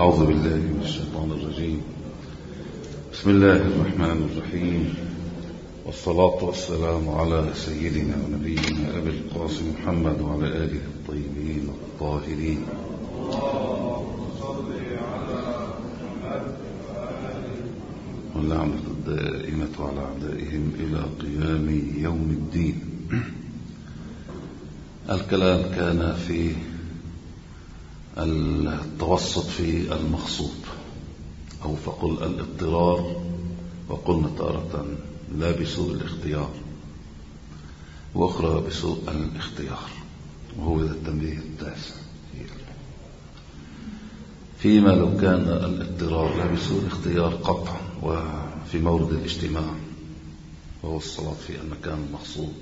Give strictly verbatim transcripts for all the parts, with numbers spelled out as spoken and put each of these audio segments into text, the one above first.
أعوذ بالله من الشيطان الرجيم. بسم الله الرحمن الرحيم، والصلاة والسلام على سيدنا ونبينا أبي القاسم محمد وعلى آله الطيبين الطاهرين. واللعنة الدائمة على أعدائهم إلى قيام يوم الدين. الكلام كان في التوسط في المغصوب، أو فقل الاضطرار، وقلنا تارة لا بسوء الاختيار وأخرى بسوء الاختيار، وهو التنبيه التاسع. فيما لو كان الاضطرار لا بسوء الاختيار قطعا وفي مورد الاجتماع وهو الصلاة في المكان المغصوب،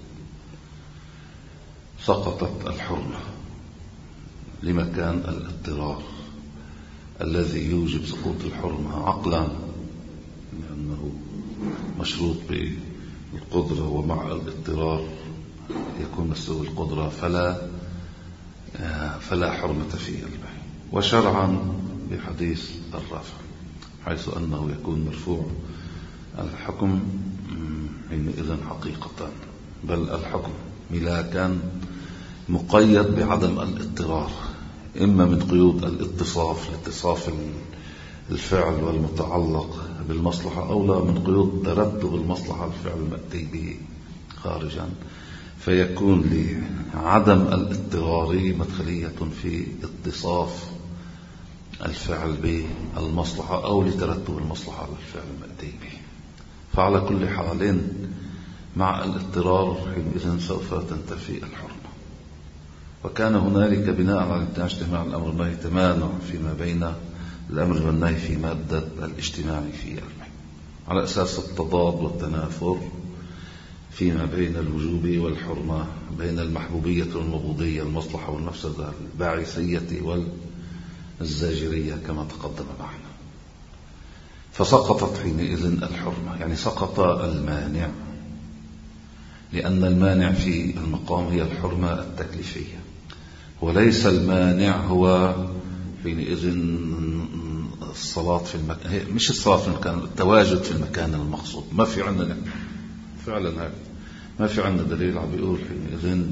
سقطت الحرمة لمكان الاضطرار الذي يوجب سقوط الحرمة عقلا، لأنه مشروط بالقدرة، ومع الاضطرار يكون مسلوب القدرة فلا فلا حرمة في البيع. وشرعا بحديث الرافع، حيث أنه يكون مرفوع الحكم حينئذ حقيقة، بل الحكم ملاكا مقيد بعدم الاضطرار، إما من قيود الاتصاف لاتصاف الفعل والمتعلق بالمصلحة، أو لا من قيود ترتب المصلحة الفعل المأتي به خارجا، فيكون لعدم الاضطرار مدخلية في اتصاف الفعل بالمصلحة أو لترتب المصلحة بالفعل المأتي به. فعلى كل حال مع الاضطرار حينئذ سوف تنتفي الحرمة. وكان هنالك بناء على اجتماع الأمر والنهي تمانع فيما بين الأمر والنهي في مادة الاجتماع في البيع، على أساس التضاد والتنافر فيما بين الوجوب والحرمة، بين المحبوبية والمبغوضية، المصلحة والمفسدة، الباعثية والزاجرية كما تقدم معنا. فسقطت حينئذ الحرمة، يعني سقط المانع، لأن المانع في المقام هي الحرمة التكليفية، وليس المانع هو حينئذ الصلاة في المكان، مش الصلاة في المكان، التواجد في المكان المقصود. ما في عندنا فعلا هذا، ما في عندنا دليل عم بيقول حينئذ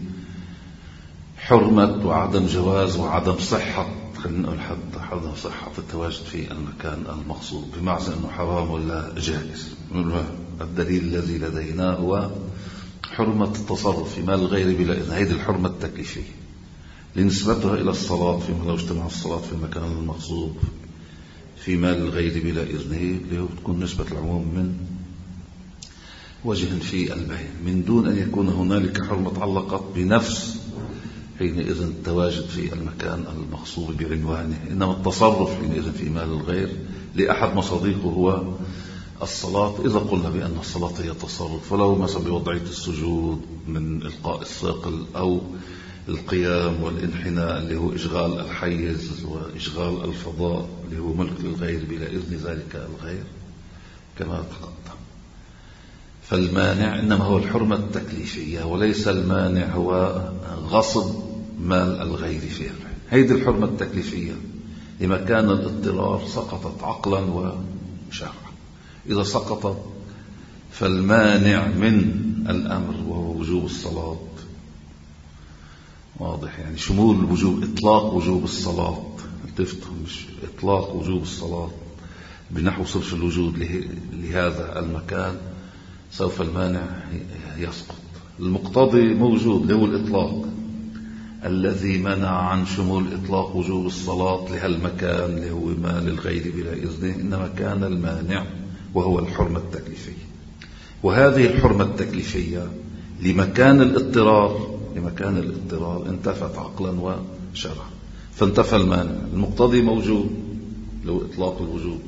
بحرمة وعدم جواز وعدم صحة، خلينا نقول حتى عدم صحة التواجد في المكان المقصود، بمعنى أنه حرام ولا جائز. الدليل الذي لدينا هو حرمة التصرف في مال الغير بلا إذن، هذه الحرمة التكليفية لنسبتها إلى الصلاة، فيما لو اجتمع الصلاة في المكان المغصوب في مال الغير بلا إذنه، اللي هو تكون نسبة العموم من وجه في البيع، من دون أن يكون هنالك حرمة تعلقت بنفس حينئذ التواجد في المكان المغصوب بعنوانه، إنما التصرف حينئذ في مال الغير لأحد مصادقه هو الصلاة. إذا قلنا بأن الصلاة هي تصرف، ولو مثلا بوضعية السجود من إلقاء الثقل، أو القيام والانحناء اللي هو إشغال الحيز وإشغال الفضاء اللي هو ملك الغير بلا إذن ذلك الغير كما تقدم. فالمانع إنما هو الحرمة التكليفية، وليس المانع هو غصب مال الغير فيه. هذه الحرمة التكليفية لمكان الاضطرار سقطت عقلا وشرعا. إذا سقطت فالمانع من الأمر وهو وجوب الصلاة واضح، يعني شمول وجوب، إطلاق وجوب الصلاة، تفهم، مش إطلاق وجوب الصلاة بنحو صرف الوجود لهذا المكان، سوف المانع يسقط. المقتضي موجود اللي هو الإطلاق الذي منع عن شمول إطلاق وجوب الصلاة لهالمكان اللي هو مال الغير بلا إذنه، إنما كان المانع وهو الحرمة التكليفية. وهذه الحرمة التكليفية لمكان الاضطرار لمكان الاضطرار انتفت عقلا وشرعا، فانتفى المانع. المقتضي موجود لو إطلاق الوجود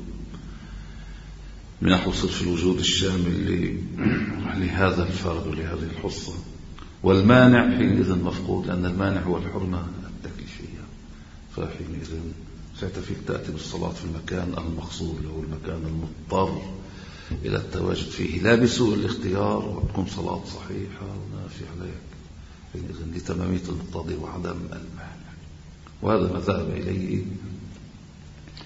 من نحو صرف الوجود الشامل لهذا الفرد ولهذه الحصة، والمانع حينئذ مفقود، لأن المانع هو الحرمة التكليفية. فحينئذ سيتفيك تأتي بالصلاة في المكان المقصود اللي هو المكان المضطر إلى التواجد فيه، لا بسوء الاختيار، وتكون صلاة صحيحة ونافع عليك حينئذ لتمامية المقتضي وعدم المانع. وهذا ما ذهب إليه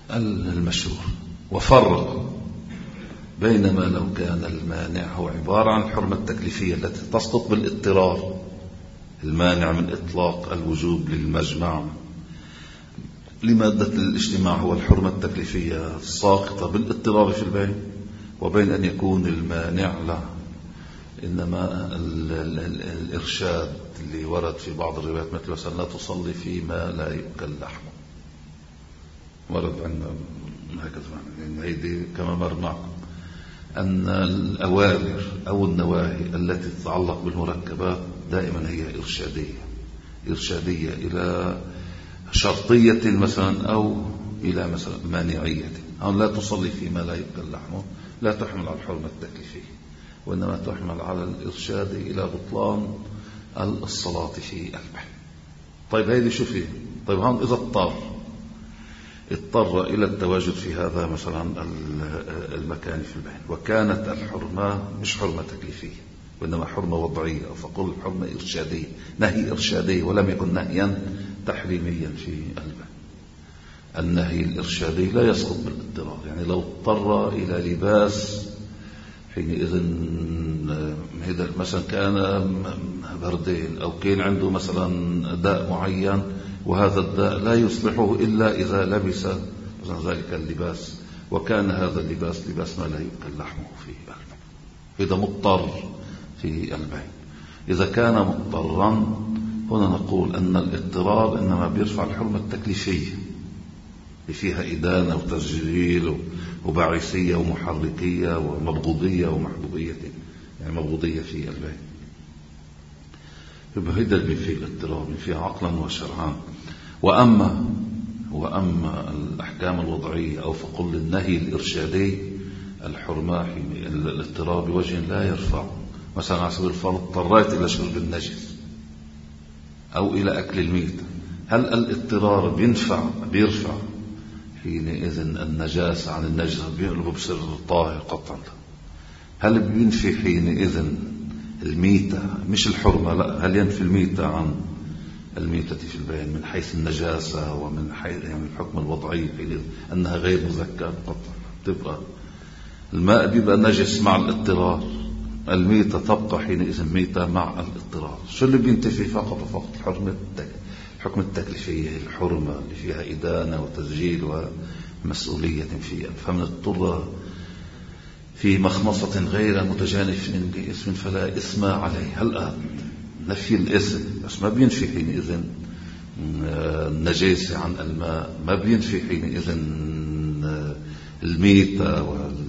المشهور. وفرق بينما لو كان المانع هو عبارة عن الحرمة التكليفية التي تسقط بالاضطرار، المانع من إطلاق الوجوب للمجمع لمادة الاجتماع هو الحرمة التكليفية الساقطة بالاضطرار في البيع، وبين أن يكون المانع لا، إنما ال ال ال الإرشاد اللي ورد في بعض الروايات مثل مثلا لا تصلي فيما لا يؤكل لحمه، ورد عندنا هكذا معنى. هيدي كما مر معكم أن الأوامر أو النواهي التي تتعلق بالمركبات دائما هي إرشادية، إرشادية إلى شرطية مثلا أو إلى مثلا مانعية. هون لا تصلي فيما لا يؤكل لحمه لا تحمل على الحرمة التكليفية، وإنما تحمل على الإرشاد إلى بطلان الصلاة في البيت. طيب هيدي شو فيه؟ طيب هون إذا اضطر اضطر إلى التواجد في هذا مثلا المكان في البيت، وكانت الحرمة مش حرمة تكليفية وإنما حرمة وضعية، أو فقل حرمة إرشادية، نهي إرشادي ولم يكن نهيا تحريميا في البيت. النهي الإرشادي لا يسقط بالاضطرار، يعني لو اضطر إلى لباس حينئذ مثلا كان بردين أو كان عنده مثلا داء معين وهذا الداء لا يصلحه إلا إذا لبس ذلك اللباس، وكان هذا اللباس لباس ما لا يؤكل لحمه في البيت، إذا مضطر في البيت. إذا كان مضطرا هنا نقول أن الاضطرار إنما بيرفع الحرمة التكليفية فيها إدانة وتسجيل وباعثية ومحركية ومبغوضية ومحبوبية، يعني مبغوضية في البيت. فهذا اللي فيه الاضطرار فيها عقلا وشرعا. وأما وأما الأحكام الوضعية أو فقل النهي الإرشادي الحرمة الاضطرار بوجه لا يرفع. مثلا على سبيل الفرض اضطريت إلى شرب النجس أو إلى أكل الميت، هل الاضطرار بينفع بيرفع حينئذ النجاسة عن النجس بيقلب بصير طاهر قطعا؟ هل بينفي حينئذ الميتة مش الحرمة، لا، هل ينفي الميتة عن الميتة في البيان من حيث النجاسة ومن حيث يعني الحكم الوضعي أنها غير مذكرة قطعا؟ تبقى الماء بيبقى نجس مع الاضطرار، الميتة تبقى حينئذ ميتة مع الاضطرار. شو اللي بينتفي فقط وفقط؟ الحرمة الحكم التكليفية، الحرمة اللي فيها إدانة وتسجيل ومسؤولية في فمن اضطر في مخمصة غير متجانف لإثم فلا إثم عليه. هل نفي الإثم بس ما بينفي حينئذ النجاسة عن الماء، ما بينفي حينئذ الميتة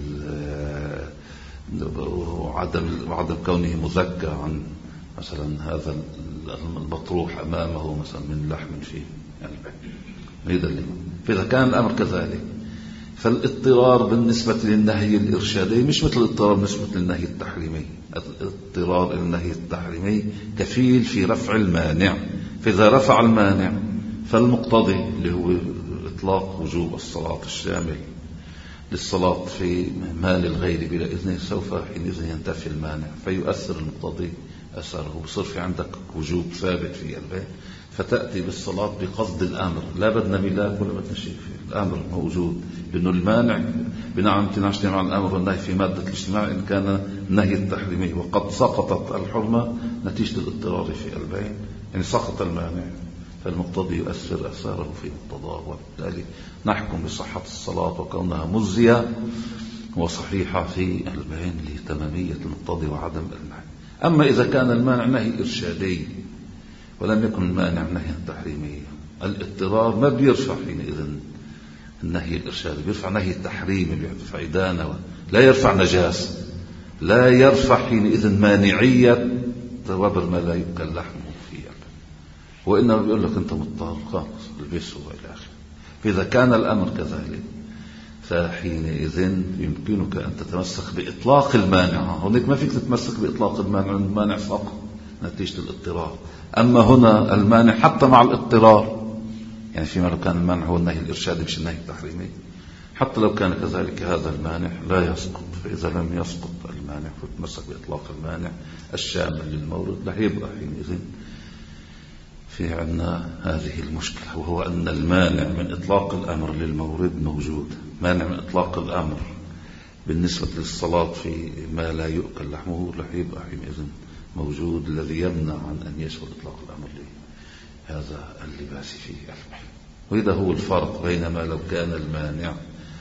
وعدم وعدم كونه مزكى عن مثلا هذا المطروح أمامه مثلا من لحم في البيت. هذا فإذا كان الأمر كذلك فالاضطرار بالنسبة للنهي الإرشادي مش مثل الاضطرار بالنسبة للنهي التحريمي. الاضطرار النهي التحريمي كفيل في رفع المانع، فإذا رفع المانع فالمقتضي اللي هو إطلاق وجوب الصلاة الشامل للصلاة في مال الغير بلا إذنه سوف حينئذ ينتفي المانع فيؤثر المقتضي أثره، بصير في عندك وجوب ثابت في البيت، فتأتي بالصلاة بقصد الأمر، لا بدنا ملاك ولا بدنا شيء، الأمر موجود، لأنه المانع بناء على امتناع اجتماع الأمر والنهي في مادة الاجتماع إن كان النهي التحريمي، وقد سقطت الحرمة نتيجة الاضطرار في البيت، يعني سقط المانع فالمقتضي يؤثر أثاره في مقتضاه، وبالتالي نحكم بصحة الصلاة وكونها مجزية وصحيحة في البيت لتمامية المقتضي وعدم النهي. أما إذا كان المانع نهي إرشادي ولم يكن المانع نهي تحريمي، الاضطرار ما بيرفع حينئذ النهي الإرشادي، بيرفع نهي التحريمي، بيرفع إدانة، لا يرفع نجاسة، لا يرفع حينئذ مانعية توابر ما لا يؤكل لحمه فيه، وإنما بيقول لك أنت مضطر خالص البسه وإلى آخره. فإذا كان الأمر كذلك فحينئذ يمكنك أن تتمسك بإطلاق المانع. هناك ما فيك تتمسك بإطلاق المانع، المانع فقط نتيجة الاضطرار. أما هنا المانع حتى مع الاضطرار، يعني فيما لو كان المانع هو النهي الإرشادي مش النهي التحريمي، حتى لو كان كذلك هذا المانع لا يسقط. فإذا لم يسقط المانع فتتمسك بإطلاق المانع الشامل للمورد، لا يبقى حينئذ في عنا هذه المشكلة، وهو أن المانع من إطلاق الأمر للمورد موجود. مانع من إطلاق الأمر بالنسبة للصلاة في ما لا يؤكل لحمه رح يبقى حينئذ موجود الذي يمنع عن أن يسهل إطلاق الأمر لهذا اللباس في البحر. وإذا هو الفرق بينما لو كان المانع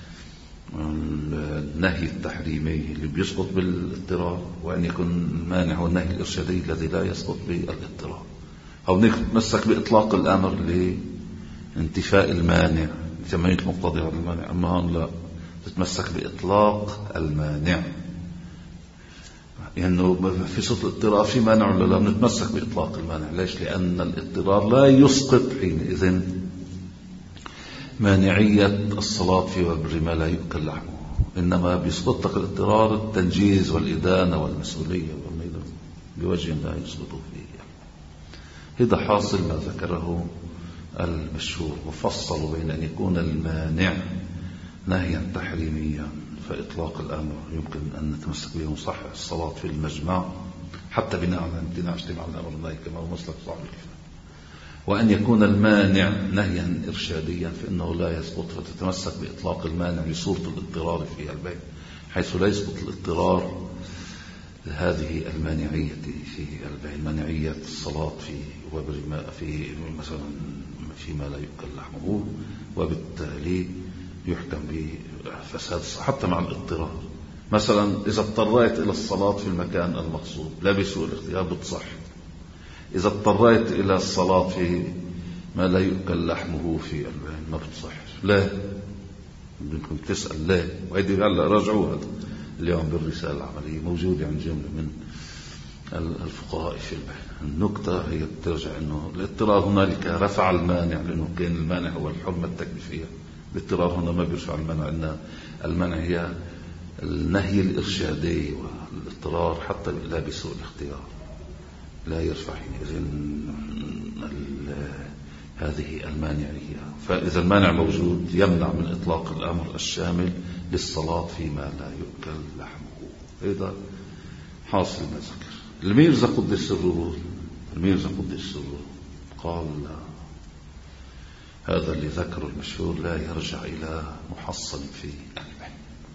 النهي التحريمي اللي بيسقط بالاضطرار، وأن يكون المانع هو النهي الإرشادي الذي لا يسقط بالاضطرار، أو نتمسك بإطلاق الأمر لانتفاء المانع لتمييز مقتضى هذا المانع. أما هون لا، تتمسك بإطلاق المانع، لأنه يعني في صوت الاضطرار في مانع ولا لا؟ نتمسك بإطلاق المانع. ليش؟ لأن الاضطرار لا يسقط حينئذ مانعية الصلاة في وبر ما لا يؤكل لحمه، إنما بيسقط لك الاضطرار التنجيز والإدانة والمسؤولية والميدان بوجه لا يسقط فيه. هذا حاصل ما ذكره المشهور، وفصلوا بين أن يكون المانع نهيا تحريميا فإطلاق الأمر يمكن أن نتمسك به صح الصلاة في المجمع حتى بناء على امتناع اجتماع الأمر النهي كما هو مسلك صاحب الكفاية، وأن يكون المانع نهيا إرشاديا فإنه لا يسقط، فتتمسك بإطلاق المانع لصورة الاضطرار في البيع، حيث لا يسقط الاضطرار هذه المانعية في البيع، منعية الصلاة في وبر ما في مثلا فيما لا يؤكل لحمه، وبالتالي يحكم بفساد حتى مع الاضطرار. مثلا إذا اضطريت إلى الصلاة في المكان المقصود لا بسوء الاختيار بتصح، إذا اضطريت إلى الصلاة في ما لا يؤكل لحمه في البيت ما بتصح. لا، بدكم تسأل لا، وهيدي هلا راجعوا هذا اليوم بالرسالة العملية موجودة عند جملة من الفقهاء في البيت. النكتة هي بترجع إنه الاضطرار هنالك رفع المانع، لأنه كان المانع هو الحرمة التكليفية. الاضطرار هنا ما بيرفع المانع، إن المانع هي النهي الإرشادي، والاضطرار حتى لا بسوء الاختيار لا يرفع حينئذ هذه المانعية. فإذا المانع موجود يمنع من إطلاق الأمر الشامل للصلاة فيما لا يؤكل لحمه. هذا حاصل ما ذكر الميرزا قدس سره. الميرزا قدس سره قال لا، هذا اللي ذكره المشهور لا يرجع إلى محصل في البحث،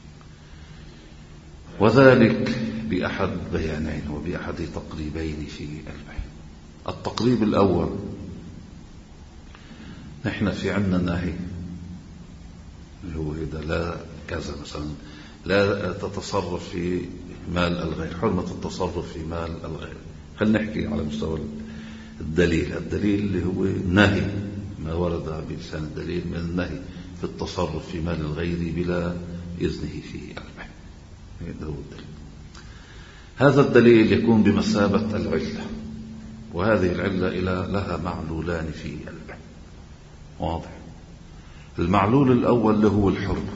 وذلك بأحد بيانين وبأحد تقريبين في البحث. التقريب الأول، نحن في عنا نهي اللي هو إذا لا كذا مثلا لا تتصرف في مال الغير، حرمة التصرف في مال الغير. خلينا نحكي على مستوى الدليل. الدليل اللي هو نهي ما ورد بلسان الدليل من النهي في التصرف في مال الغير بلا إذنه في البحث. هذا هو الدليل. هذا الدليل يكون بمثابة العلة، وهذه العلة إلى لها معلولان في البحث. واضح؟ المعلول الأول اللي هو الحرمة،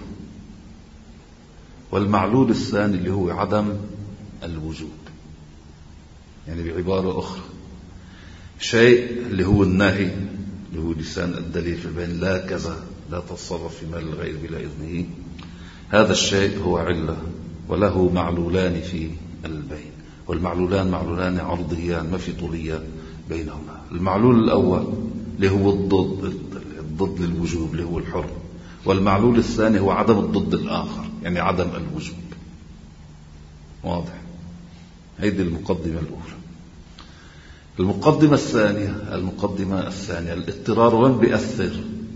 والمعلول الثاني اللي هو عدم الوجوب. يعني بعبارة أخرى، شيء اللي هو النهي اللي هو لسان الدليل في البين لا كذا لا تتصرف في مال الغير بلا إذنه، هذا الشيء هو علة وله معلولان في البين، والمعلولان معلولان عرضيان ما في طولية بينهما. المعلول الأول اللي هو الضد الضد للوجوب اللي هو الحرم، والمعلول الثاني هو عدم الضد الآخر يعني عدم الوجوب. واضح؟ هذه المقدمة الأولى. المقدمة الثانية المقدمة الثانية الاضطرار وين بيأثر؟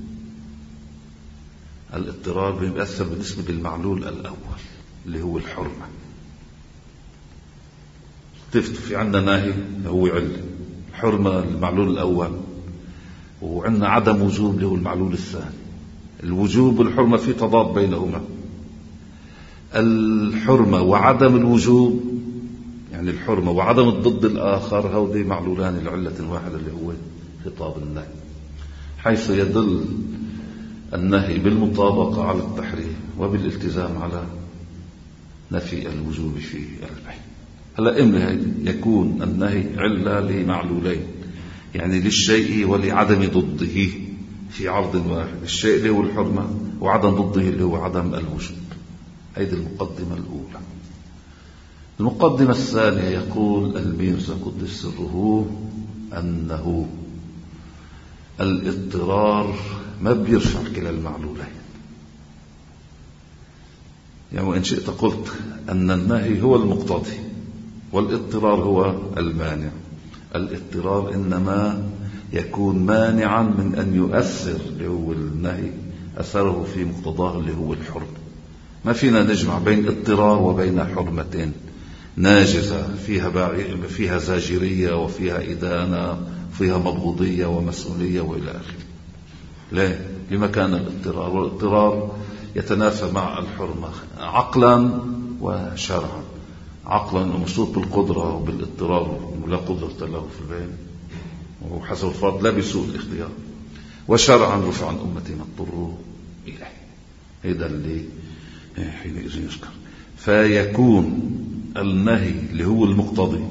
الاضطرار بيأثر بالنسبة للمعلول الأول اللي هو الحرمة. تفتوا في عندنا ناهي هو علة الحرمة المعلول الأول، وعندنا عدم وجوب اللي هو المعلول الثاني. الوجوب والحرمة في تضاد بينهما. الحرمة وعدم الوجوب يعني الحرمة وعدم الضد الآخر هودي معلولان العلة واحدة اللي هو خطاب النهي، حيث يدل النهي بالمطابقة على التحريم وبالالتزام على نفي الوجوب في البحث. هلا إما يكون النهي علة لمعلولين يعني للشيء ولعدم ضده في عرض واحد، الشيء اللي هو الحرمة وعدم ضده اللي هو عدم الوجوب. هذه المقدمة الأولى. المقدمة الثانية يقول الميرزا قدس سره أنه الاضطرار ما بيرفع كلا المعلولين. يعني وإن شئت قلت أن النهي هو المقتضي والاضطرار هو المانع. الاضطرار إنما يكون مانعا من أن يؤثر اللي هو النهي أثره في مقتضاه اللي هو الحرم. ما فينا نجمع بين اضطرار وبين حرمتين ناجزة فيها فيها زاجرية وفيها إدانة وفيها مبغوضية ومسؤولية وإلى آخره. ليه؟ لما كان الاضطرار، والاضطرار يتنافى مع الحرمة عقلا وشرعا. عقلا مشروط بالقدرة وبالاضطرار ولا قدرة له في البين وحسب الفرض لا بسوء الاختيار. وشرعا رفع عن أمتي ما اضطروا إليه. هذا اللي حينئذ يذكر. فيكون النهي اللي هو المقتضي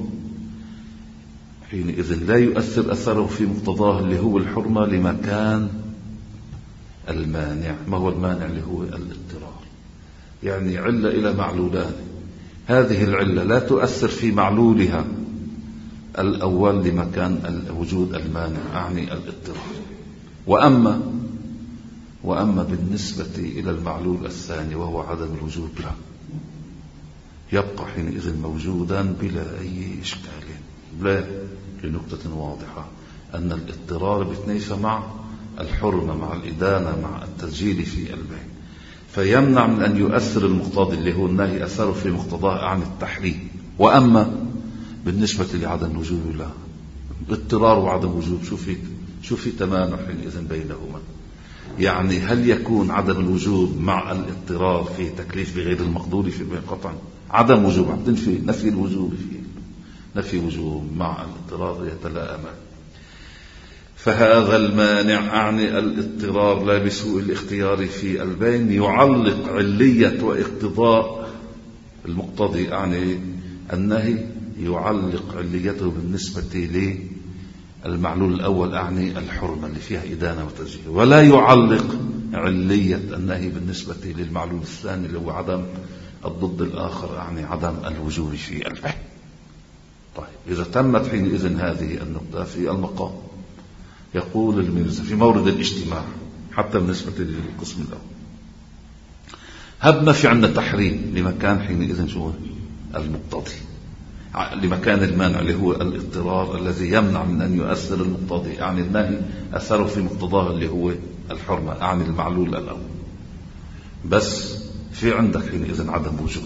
حينئذ لا يؤثر أثره في مقتضاه اللي هو الحرمة لمكان المانع. ما هو المانع؟ اللي هو الاضطرار. يعني علة إلى معلولان، هذه العلة لا تؤثر في معلولها الأول لمكان وجود المانع أعني الاضطرار. وأما وأما بالنسبة إلى المعلول الثاني وهو عدم الوجود له يبقى حينئذ موجودا بلا أي إشكال. لا، لنقطة واضحة أن الاضطرار بيتنافى مع الحرمة مع الإدانة مع التسجيل في البين، فيمنع من أن يؤثر المقتضي اللي هو النهي أثره في مقتضاه عن التحريم. وأما بالنسبة لعدم الوجود له اضطرار وعدم وجود شو في شو في تمانع حينئذ بينهما. يعني هل يكون عدم الوجود مع الاضطرار في تكليف بغير المقدور في قطعا؟ عدم وجود عم تنفي نفي الوجود في نفي وجود مع الاضطرار يتلائمان. فهذا المانع أعني الاضطرار لا بسوء الاختيار في البين يعلق علية واقتضاء المقتضي أعني النهي يعلق عليته بالنسبة للمعلول الأول أعني الحرمة اللي فيها إدانة وتسجيل، ولا يعلق علية النهي بالنسبة للمعلول الثاني اللي هو عدم الضد الآخر أعني عدم الوجود في البين. طيب إذا تمت حينئذ هذه النقطة في المقام يقول الميرزا في مورد الاجتماع حتى بالنسبة للقسم الأول هبنا في عنا تحريم لمكان حينئذ شو المقتضي لمكان المانع اللي هو الاضطرار الذي يمنع من أن يؤثر المقتضي يعني النهي أثره في مقتضاه اللي هو الحرمة يعني المعلول الأول. بس في عندك حينئذ عدم وجود،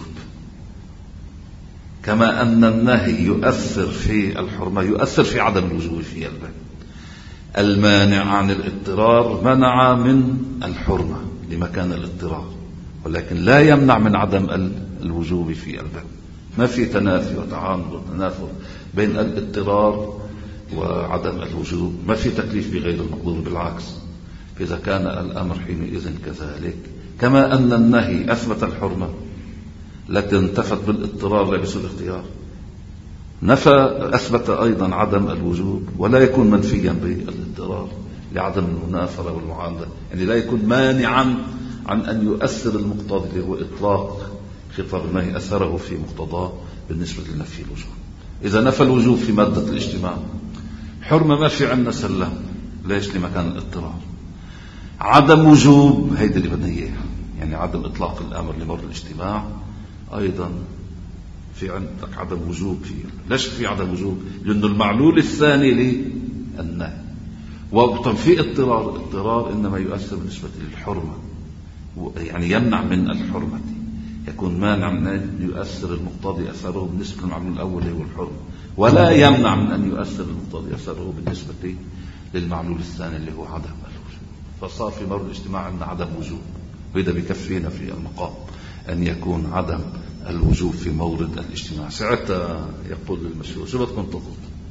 كما أن النهي يؤثر في الحرمة يؤثر في عدم الوجود في البين. المانع عن الاضطرار منع من الحرمة لمكان الاضطرار ولكن لا يمنع من عدم الوجوب في البين. ما في تنافي وتعارض وتنافر بين الاضطرار وعدم الوجوب، ما في تكليف بغير المقدور، بالعكس. إذا كان الأمر حينئذ كذلك كما أن النهي أثبت الحرمة لكن انتفت بالاضطرار لا بسوء الاختيار نفى أثبت أيضا عدم الوجوب ولا يكون منفيا بالاضطرار لعدم المنافرة والمعارضة، يعني لا يكون مانعا عن أن يؤثر المقتضي اللي هو إطلاق خطاب النهي أثره في مقتضاه بالنسبة لنفي الوجوب. إذا نفى الوجوب في مادة الاجتماع حرمة ما في عنا سلام، ليش؟ لمكان الاضطرار. عدم وجوب هيدا اللي بدنا إياه، يعني عدم إطلاق الأمر لمورد الاجتماع أيضا في عندك عدم وجوب فيه. ليش في عدم وجوب؟ لأنه المعلول الثاني للنهي وطبعا في اضطرار. اضطرار إنما يؤثر بالنسبة للحرمة يعني يمنع من الحرمة، يكون مانع من أن يؤثر المقتضي أثره بالنسبة للمعلول الأول هو الحرمة، ولا يمنع من أن يؤثر المقتضي أثره بالنسبة للمعلول الثاني اللي هو عدم الوجوب. فصار في مورد الاجتماع عندنا عدم وجوب، وإذا بكفينا في المقام أن يكون عدم الوجوب في مورد الاجتماع. ساعتها يقول المشهور شو بدكم تقول؟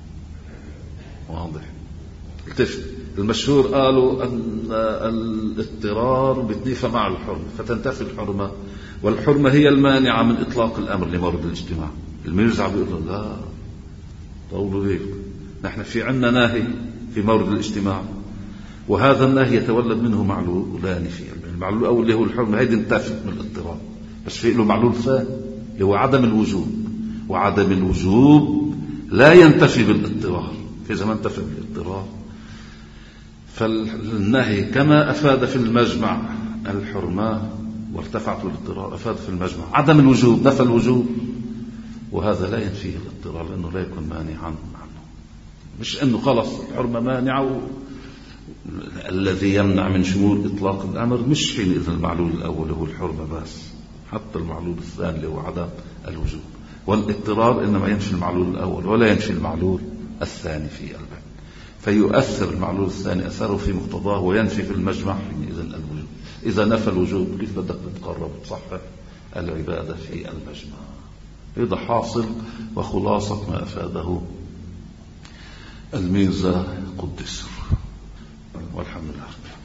واضح. التفت المشهور قالوا أن الاضطرار بتنافى مع الحرمة فتنتفي الحرمة، والحرمة هي المانعة من إطلاق الأمر لمورد الاجتماع. الميرزا بيقول لا طولوا هيك، نحن في عنا ناهي في مورد الاجتماع وهذا الناهي يتولد منه معلولان في المعلول الأول اللي هو الحرمة هيدي انتفت من الاضطرار، بس في له معلول ثاني اللي هو عدم الوجوب، وعدم الوجوب لا ينتفي بالاضطرار. فإذا ما انتفى بالاضطرار فالنهي كما أفاد في المجمع الحرمة وارتفعت الاضطرار، أفاد في المجمع عدم الوجوب، نفى الوجوب، وهذا لا ينفيه الاضطرار لأنه لا يكون مانعا عنه. مش أنه خلص الحرمة مانعة، الذي يمنع من شمول إطلاق الأمر مش حينئذ المعلول الأول هو الحرمة بس، حتى المعلول الثاني اللي هو عدم الوجوب. والاضطرار إنما ينفي المعلول الأول ولا ينفي المعلول الثاني في الباب، فيؤثر المعلول الثاني أثره في مقتضاه وينفي في المجمع حينئذ الوجوب. إذا نفى الوجوب كيف بدك تتقرب وتصحح العبادة في المجمع؟ هذا حاصل وخلاصة ما أفاده الميرزا قدس، والحمد لله.